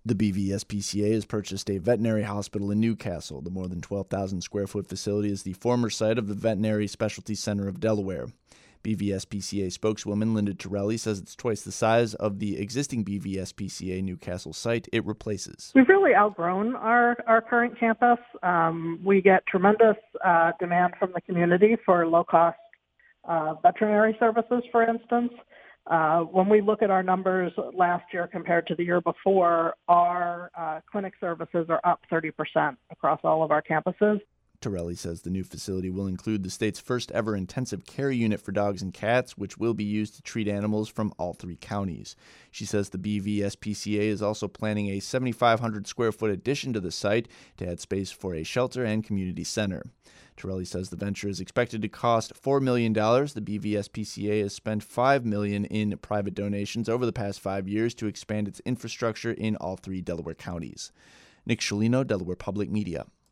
The BVSPCA has purchased a veterinary hospital in Newcastle. The more than 12,000 square foot facility is the former site of the Veterinary Specialty Center of Delaware. BVSPCA spokeswoman Linda Torelli says it's twice the size of the existing BVSPCA Newcastle site it replaces. We've really outgrown our current campus. We get tremendous demand from the community for low-cost veterinary services, for instance. When we look at our numbers last year compared to the year before, our clinic services are up 30% across all of our campuses. Torelli says the new facility will include the state's first ever intensive care unit for dogs and cats, which will be used to treat animals from all 3 counties. She says the BVSPCA is also planning a 7,500 square foot addition to the site to add space for a shelter and community center. Torelli says the venture is expected to cost $4 million. The BVSPCA has spent $5 million in private donations over the past 5 years to expand its infrastructure in all 3 Delaware counties. Nick Sciolino, Delaware Public Media.